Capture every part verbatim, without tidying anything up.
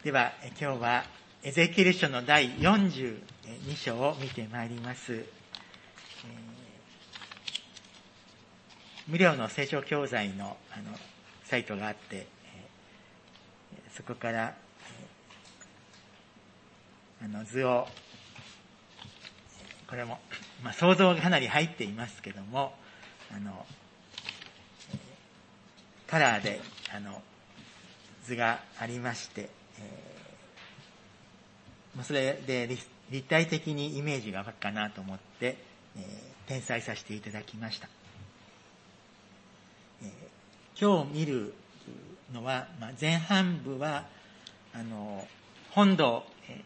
では今日はエゼキエル書の第よんじゅうに章を見てまいります。えー、無料の聖書教材のあのサイトがあって、えー、そこから、えー、あの図をこれも、まあ、想像がかなり入っていますけども、あの、えー、カラーであの図がありまして、えー、それで立体的にイメージが湧くかなと思って、えー、転載させていただきました。えー、今日見るのは、まあ、前半部はあの本土、え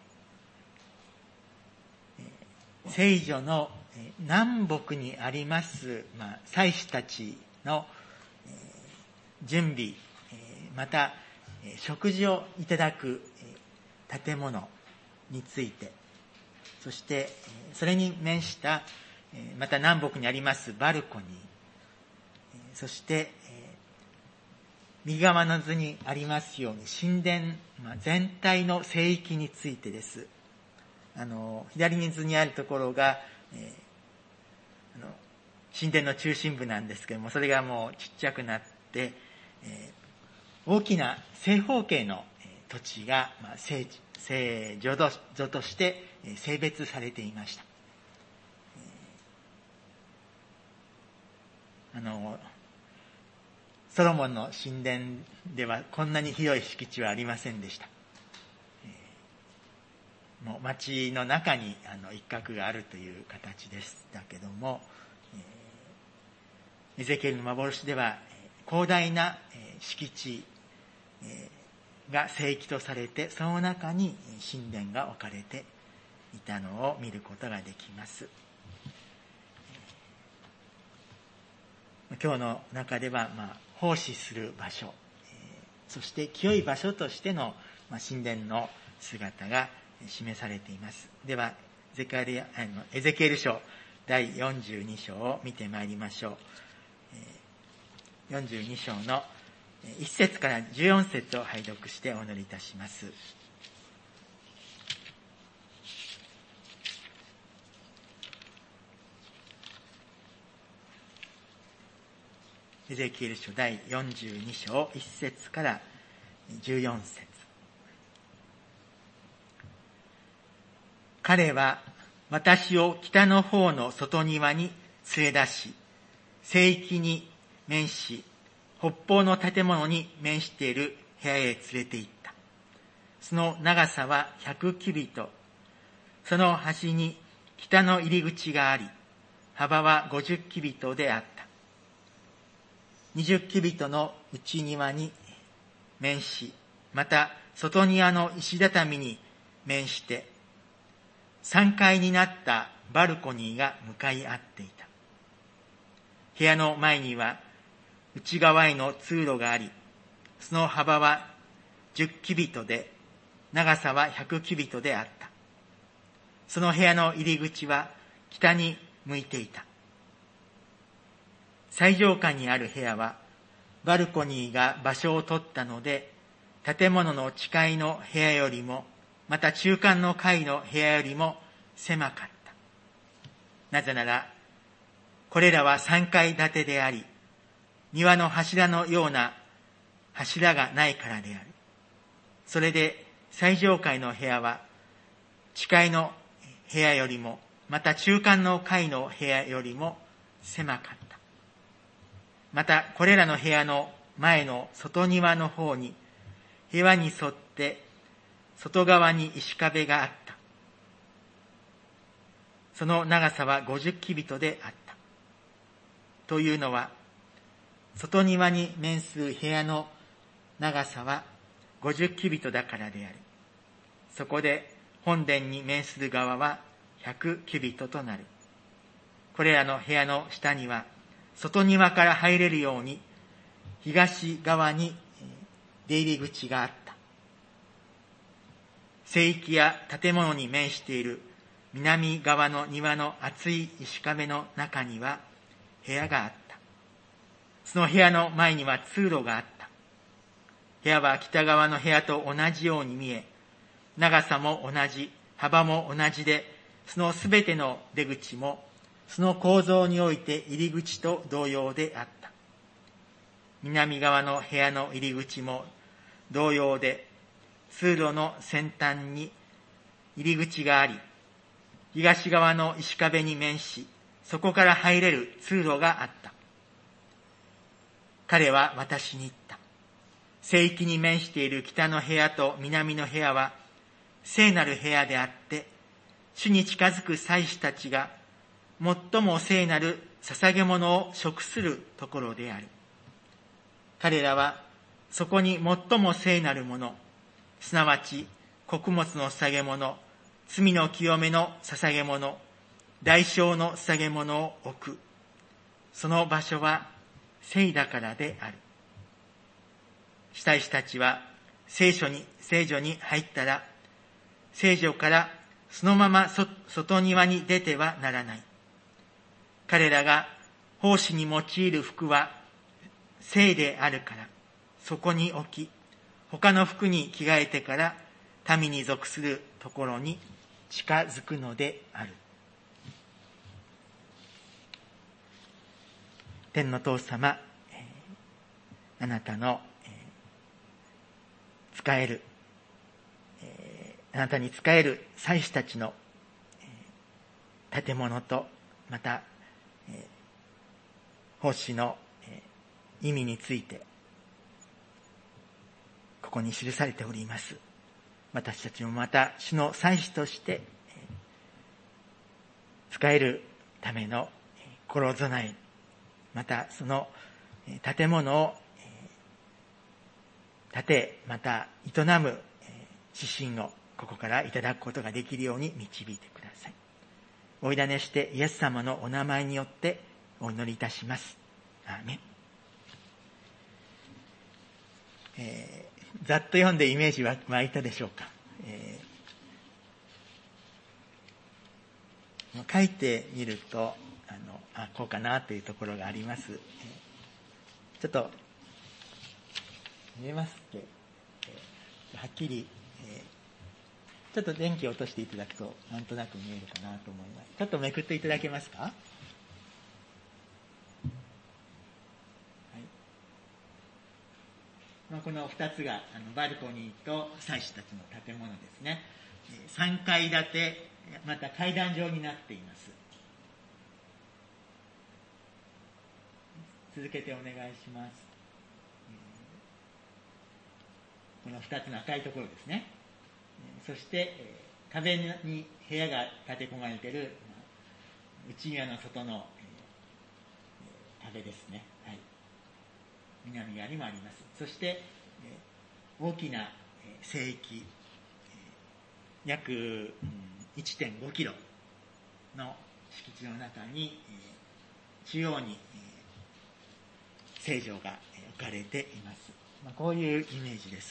ー、聖女の南北にあります、まあ、祭司たちの、えー、準備、えー、また食事をいただく建物について、そしてそれに面したまた南北にありますバルコニー、そして右側の図にありますように神殿全体の聖域についてです。あの左に図にあるところが、えー、あの神殿の中心部なんですけども、それがもうちっちゃくなって、えー大きな正方形の土地が聖女として性別されていました。あのソロモンの神殿ではこんなに広い敷地はありませんでした。もう町の中にあの一角があるという形でしたけども、エゼキエルの幻では広大な敷地が聖域とされて、その中に神殿が置かれていたのを見ることができます。今日の中では、まあ、奉仕する場所、そして清い場所としての神殿の姿が示されています。ではエゼキエル、あのエゼキエル書第よんじゅうに章を見てまいりましょう。よんじゅうに章のいち節からじゅうよん節を拝読してお祈りいたします。エゼキエル書第よんじゅうに章いち節からじゅうよん節。彼は私を北の方の外庭に連れ出し、聖域に面し、北方の建物に面している部屋へ連れて行った。その長さはひゃくキュビット。その端に北の入り口があり、幅はごじゅうキュビットであった。にじゅうキュビットの内庭に面し、また外庭の石畳に面して、さんかいになったバルコニーが向かい合っていた。部屋の前には内側への通路があり、その幅はじゅうキュビットで、長さはひゃくキュビットであった。その部屋の入り口は北に向いていた。最上階にある部屋は、バルコニーが場所を取ったので、建物の地階の部屋よりも、また中間の階の部屋よりも狭かった。なぜなら、これらは三階建てであり、庭の柱のような柱がないからである。それで最上階の部屋は地階の部屋よりも、また中間の階の部屋よりも狭かった。またこれらの部屋の前の外庭の方に、部屋に沿って外側に石壁があった。その長さはごじゅうキュビットであった。というのは、外庭に面する部屋の長さはごじゅうキュビットだからである。そこで本殿に面する側はひゃくキュビットとなる。これらの部屋の下には外庭から入れるように東側に出入り口があった。聖域や建物に面している南側の庭の厚い石壁の中には部屋があった。その部屋の前には通路があった。 部屋は北側の部屋と同じように見え、長さも同じ、幅も同じで、そのすべての出口も、その構造において入り口と同様であった。南側の部屋の入り口も同様で、通路の先端に入り口があり、東側の石壁に面し、そこから入れる通路があった。彼は私に言った。聖域に面している北の部屋と南の部屋は、聖なる部屋であって、主に近づく祭司たちが、最も聖なる捧げ物を食するところである。彼らは、そこに最も聖なるもの、すなわち、穀物の捧げ物、罪の清めの捧げ物、代償の捧げ物を置く。その場所は聖だからである。祭司たちは聖所に、聖所に入ったら、聖所からそのまま外庭に出てはならない。彼らが奉仕に用いる服は聖であるから、そこに置き、他の服に着替えてから民に属するところに近づくのである。天の父様、あなたの使える、あなたに使える祭司たちの建物と、また奉仕の意味についてここに記されております。私たちもまた主の祭司として使えるための心備え、またその建物を建て、また営む指針をここからいただくことができるように導いてください。お委ねしてイエス様のお名前によってお祈りいたします。アーメン。えー、ざっと読んでイメージは湧いたでしょうか。えー、書いてみるとあのあこうかなというところがあります。えー、ちょっと見えますっけ、えー、はっきり、えー、ちょっと電気を落としていただくとなんとなく見えるかなと思います。ちょっとめくっていただけますか。はい、まあ、このふたつがあのバルコニーと祭司たちの建物ですね。さんかい建て、また階段状になっています。続けてお願いします。このふたつの赤いところですね。そして壁に部屋が建て込まれている内庭の外の壁ですね。はい、南側にもあります。そして大きな聖域、約 いってんごキロの敷地の中に中央に聖所が置かれています。まあ、こういうイメージです。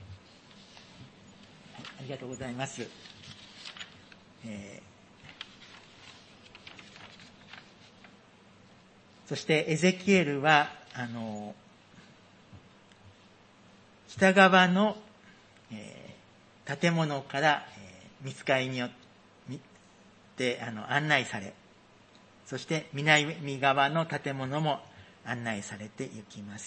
はい、ありがとうございます。えー、そしてエゼキエルはあの北側の、えー、建物から、えー、御使いによってあの案内され、そして南側の建物も案内されていきます。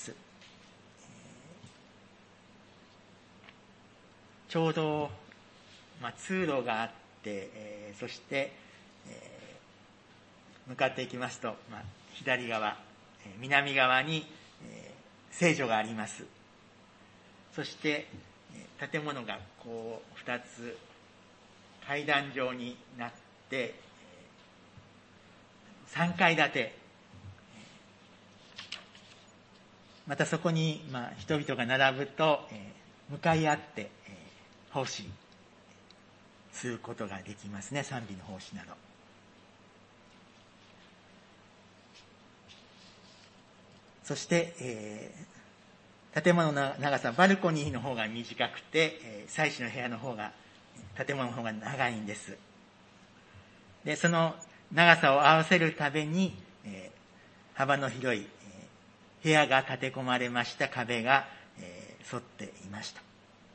ちょうど、まあ、通路があって、えー、そして、えー、向かっていきますと、まあ、左側、えー、南側に、えー、聖所があります。そして、えー、建物がこうふたつ階段状になって、えー、さんかい建て、またそこに、まあ、人々が並ぶと、えー、向かい合って、えー奉仕することができますね。賛美の奉仕など。そして、えー、建物の長さ、バルコニーの方が短くて、えー、祭司の部屋の方が、建物の方が長いんです。で、その長さを合わせるために、えー、幅の広い、えー、部屋が建て込まれました壁が、え沿っていました。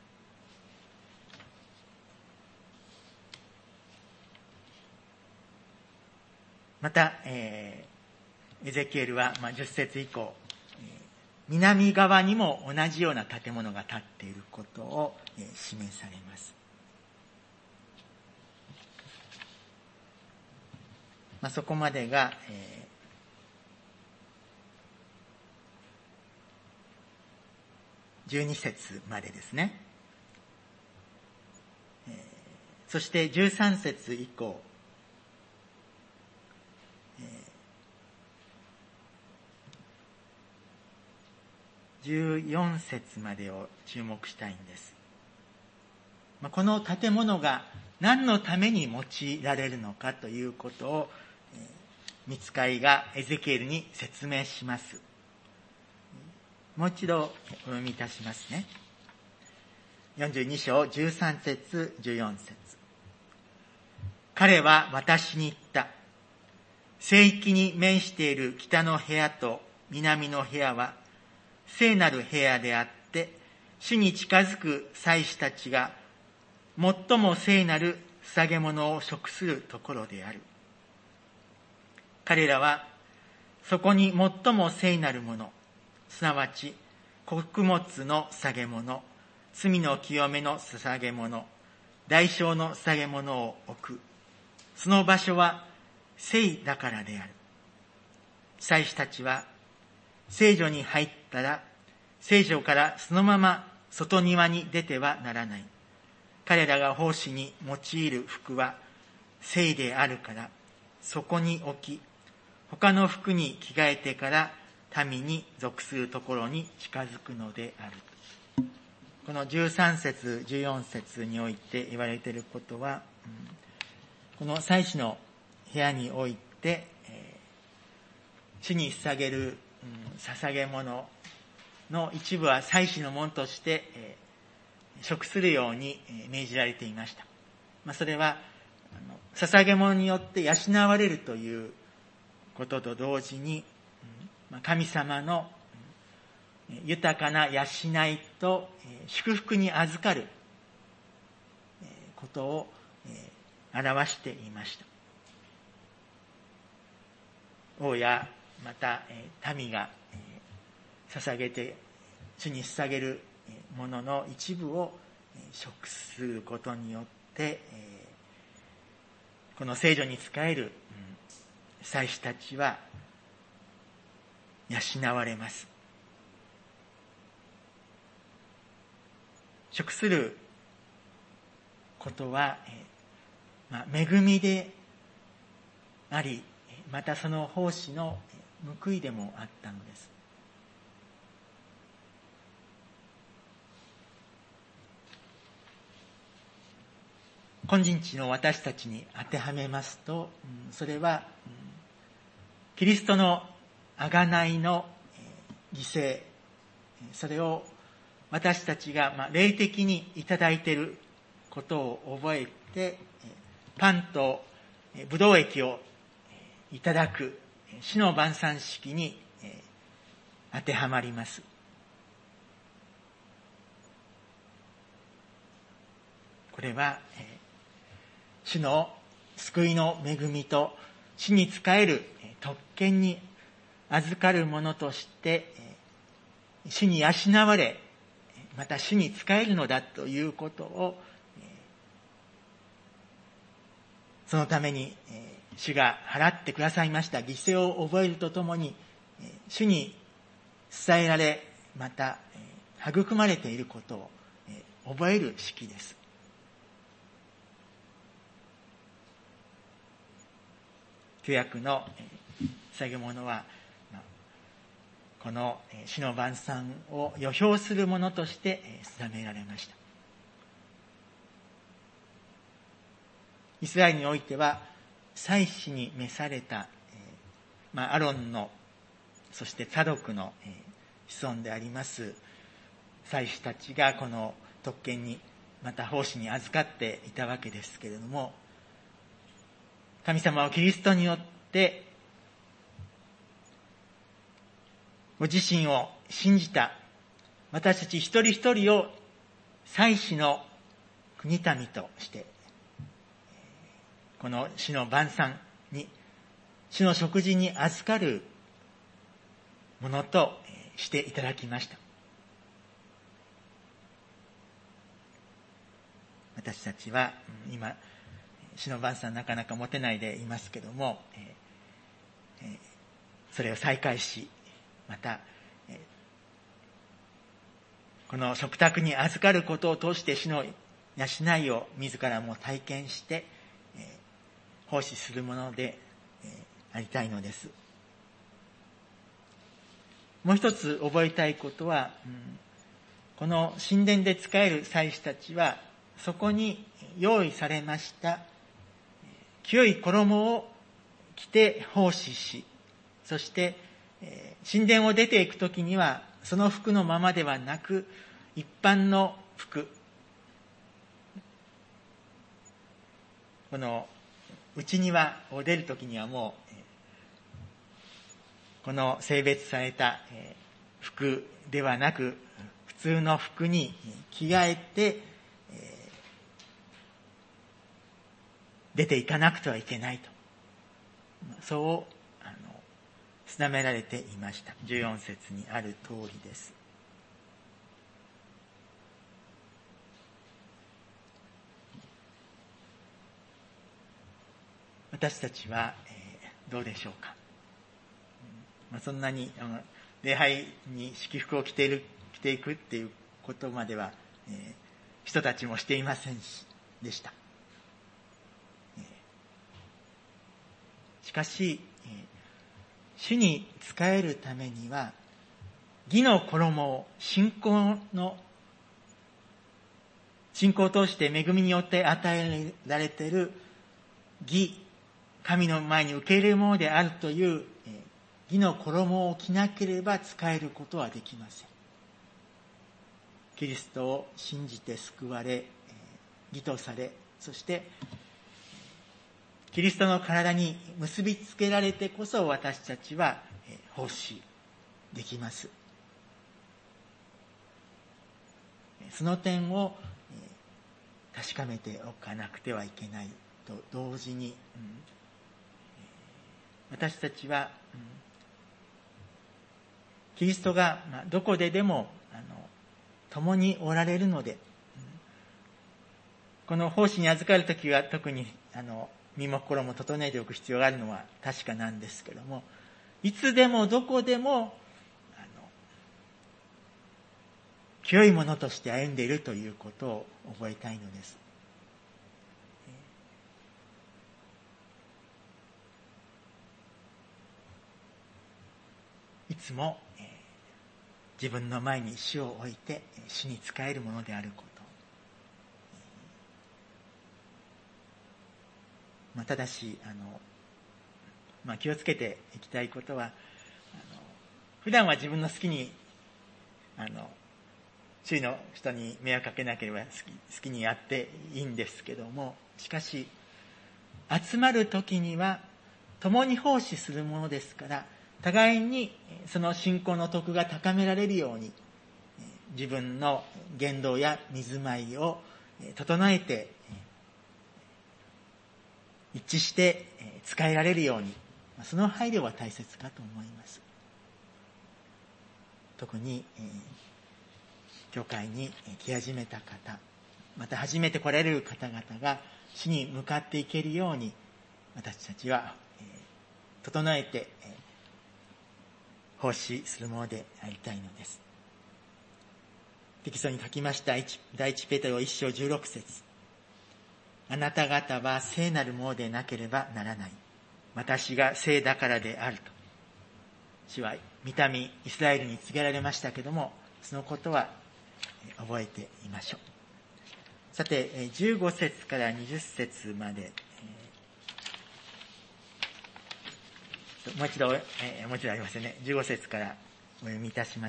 また、えー、エゼキエルは、まあ、じゅっ節以降、南側にも同じような建物が建っていることを、えー、示されます。まあ、そこまでが、えー、じゅうに節までですね。えー、そしてじゅうさん節以降、じゅうよん節までを注目したいんです。この建物が何のために用いられるのかということを、御使いがエゼキエルに説明します。もう一度お読みいたしますね。よんじゅうに章じゅうさん節じゅうよん節。彼は私に言った。聖域に面している北の部屋と南の部屋は聖なる部屋であって、主に近づく祭司たちが最も聖なる捧げ物を食するところである。彼らはそこに最も聖なるもの、すなわち穀物の捧げ物、罪の清めの捧げ物、代償の捧げ物を置く。その場所は聖だからである。祭司たちは聖所に入ったら、聖所からそのまま外庭に出てはならない。彼らが奉仕に用いる服は聖であるから、そこに置き、他の服に着替えてから民に属するところに近づくのである。このじゅうさん節、じゅうよん節において言われていることは、この祭司の部屋において、主に捧げる捧げ物の一部は祭司のものとして食するように命じられていました。まあ、それは捧げ物によって養われるということと同時に、神様の豊かな養いと祝福に預かることを表していました。王やまた民が捧げて主に捧げるものの一部を食することによってこの聖所に仕える祭司たちは養われます。食することは、まあ、恵みであり、またその奉仕の報いでもあったのです。今日の私たちに当てはめますと、それはキリストの贖いの犠牲、それを私たちが霊的にいただいていることを覚えて、パンとブドウ液をいただく死の晩餐式に当てはまります。これは主の救いの恵みと主に仕える特権に預かるものとして主に養われ、また主に仕えるのだということを、そのために主が払ってくださいました犠牲を覚えるとともに、主に伝えられ、また育まれていることを覚える式です。旧約の捧げ物は、この死の晩餐を予表するものとして定められました。イスラエルにおいては、祭司に召された、まあ、アロンの、そしてツァドクの子孫であります祭司たちがこの特権に、また奉仕に預かっていたわけですけれども、神様はキリストによってご自身を信じた私たち一人一人を祭司の国民として、この主の晩餐に、主の食事に預かるものとしていただきました。私たちは今、主の晩餐なかなか持てないでいますけども、それを再開し、また、この食卓に預かることを通して主の養いを自らも体験して、奉仕するものでありたいのです。もう一つ覚えたいことは、この神殿で仕える祭司たちは、そこに用意されました清い衣を着て奉仕し、そして神殿を出ていくときにはその服のままではなく一般の服、この内庭を出るときにはもうこの性別された服ではなく普通の服に着替えて出ていかなくてはいけないと、そうあの定められていました。じゅうよん節にある通りです。私たちは、えー、どうでしょうか。まあ、そんなにあの礼拝に祝福を着ている着ていくっていうことまでは、えー、人たちもしていませんしでした。しかし、主に仕えるためには、義の衣を信仰の、信仰を通して恵みによって与えられている義、神の前に受け入れるものであるという義の衣を着なければ仕えることはできません。キリストを信じて救われ、義とされ、そしてキリストの体に結びつけられてこそ私たちは奉仕できます。その点を確かめておかなくてはいけないと同時に、私たちはキリストがどこででも共におられるので、この奉仕に預かるときは特にあの身も心も整えておく必要があるのは確かなんですけども、いつでもどこでもあの清いものとして歩んでいるということを覚えたいのです。いつも、えー、自分の前に主を置いて主に仕えるものであること、まあ、ただしあの、まあ、気をつけていきたいことは、あの普段は自分の好きにあの周囲の人に迷惑かけなければ好き、好きにやっていいんですけども、しかし集まる時には共に奉仕するものですから、互いにその信仰の徳が高められるように自分の言動や水舞いを整えて一致して使えられるように、その配慮は大切かと思います。特に教会に来始めた方、また初めて来られる方々が主に向かっていけるように、私たちは整えて奉仕するものでありたいのです。テキストに書きました第一ペテロいっ章じゅうろく節、あなた方は聖なるものでなければならない。私が聖だからであると。主は御民イスラエルに告げられましたけども、そのことは覚えていましょう。さて、じゅうご節からにじゅう節まで、もう一度、えもう一度ありますよね。じゅうご節からお読みいたします。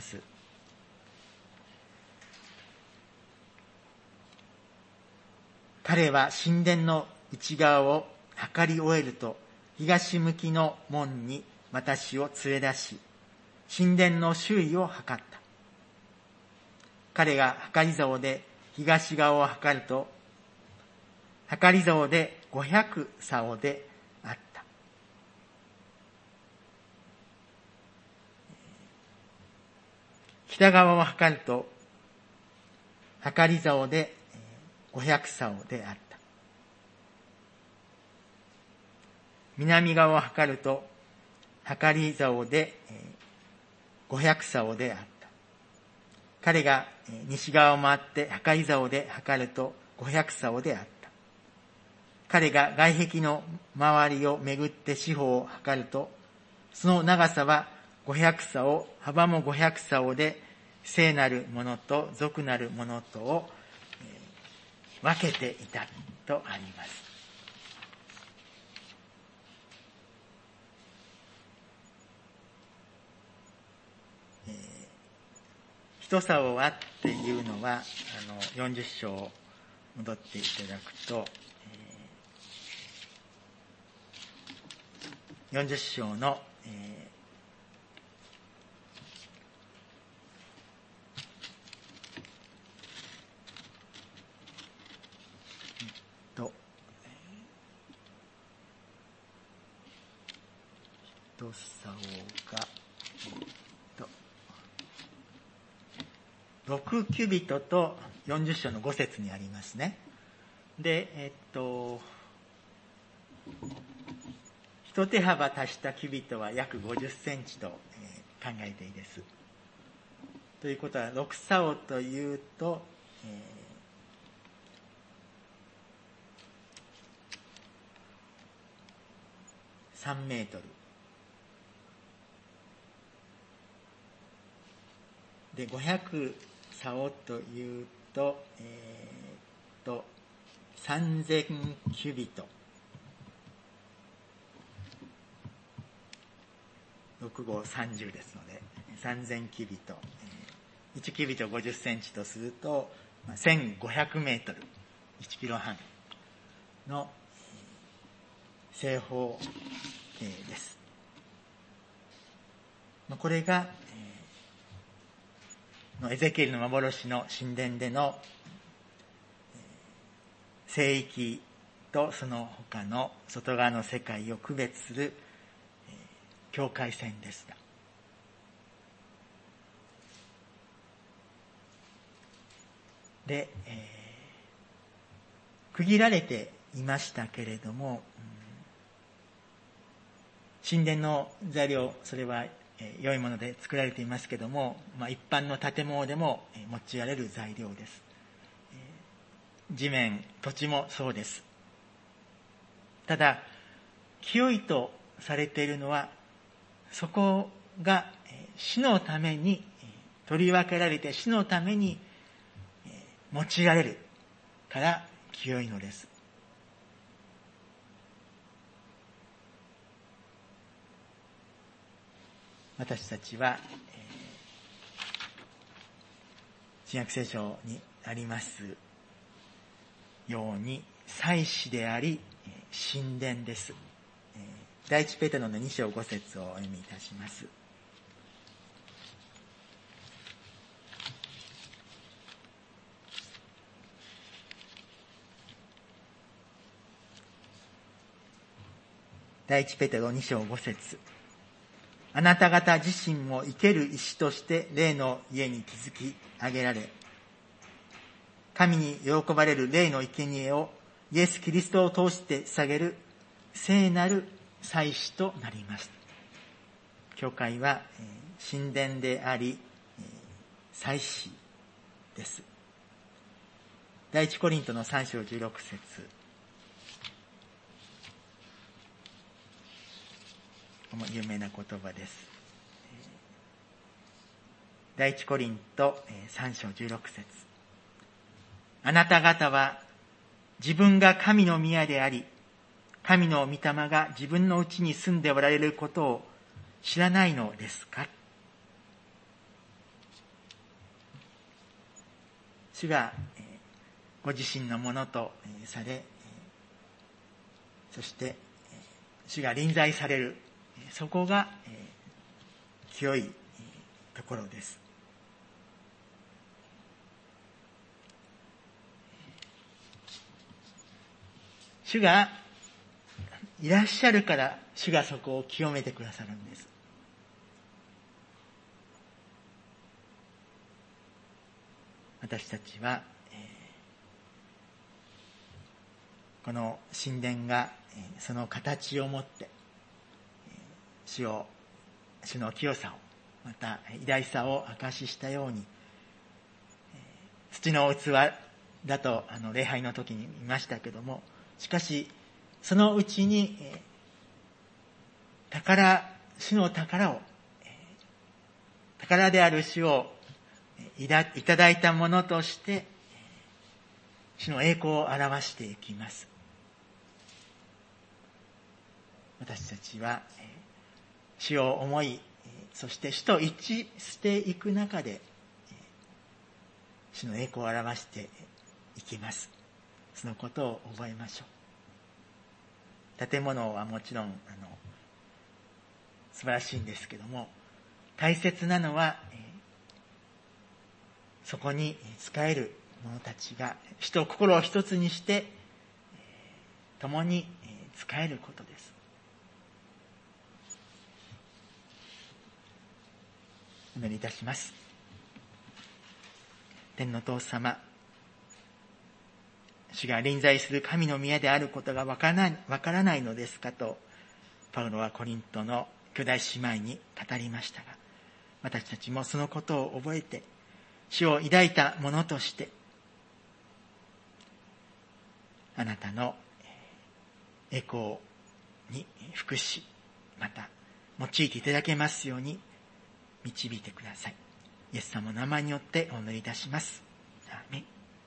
彼は神殿の内側を測り終えると、東向きの門に私を連れ出し、神殿の周囲を測った。 彼が計り竿で東側を測ると、計り竿でごひゃく竿であった。北側を測ると、計り竿でごひゃく竿であった。南側を測ると、計り竿でごひゃく竿であった。彼が西側を回って計り竿で測るとごひゃく竿であった。彼が外壁の周りを巡って四方を測ると、その長さはごひゃく竿、幅もごひゃく竿で、聖なるものと俗なるものとを分けていたとあります。えー、一竿はっていうのは、あの、よんじゅっ章戻っていただくと、えー、よんじゅっ章の、えーと、一竿が、と、ろくキュビトとよんじゅっ章のご節にありますね。で、えっと、一手幅足したキュビトは約ごじゅっセンチと、えー、考えていいです。ということは、ろく竿というと、えーさんメートル。で、ごひゃく竿というと、えー、と、さんぜんキュビト。ろくごさんじゅうですので、さんぜんキュビト。いちキュビトごじゅっセンチとすると、せんごひゃくメートル、いちキロはんの正方形です。これが、エゼキエルの幻の神殿での聖域とその他の外側の世界を区別する境界線でした。で、えー、区切られていましたけれども、神殿の材料、それは良いもので作られていますけれども、まあ、一般の建物でも用いられる材料です。地面、土地もそうです。ただ、清いとされているのは、そこが死のために取り分けられて死のために用いられるから清いのです。私たちは、新約聖書にありますように、祭司であり、神殿です。第一ペテロのに章ご節をお読みいたします。第一ペテロに章ご節。あなた方自身も生ける石として霊の家に築き上げられ、神に喜ばれる霊の生贄をイエス・キリストを通して捧げる聖なる祭司となります。教会は神殿であり祭司です。第一コリントのさん章じゅうろく節。有名な言葉です。第一コリントさん章じゅうろく節。あなた方は自分が神の宮であり、神の御霊が自分のうちに住んでおられることを知らないのですか。主がご自身のものとされ、そして主が臨在される、そこが清いところです。 主がいらっしゃるから、主がそこを清めてくださるんです。私たちは、えー、この神殿が、えー、その形をもって、えー、主を、主の清さを、また偉大さを証ししたように、えー、土の器だとあの礼拝の時に見ましたけども、しかしそのうちに、えー、宝、主の宝を、えー、宝である主をいただいたものとして主の栄光を表していきます。私たちは主を思い、そして主と一致していく中で主の栄光を表していきます。そのことを覚えましょう。建物はもちろんあの素晴らしいんですけども、大切なのはそこに仕える者たちが主と心を一つにして共に仕えることです。お祈りいたします。天の父様、主が臨在する神の宮であることがわからない、わからないのですかとパウロはコリントの兄弟姉妹に語りましたが、私たちもそのことを覚えて主を抱いたものとしてあなたの栄光に服し、また用いていただけますように導いてください。イエス様の名前によってお祈りいたします。アーメン。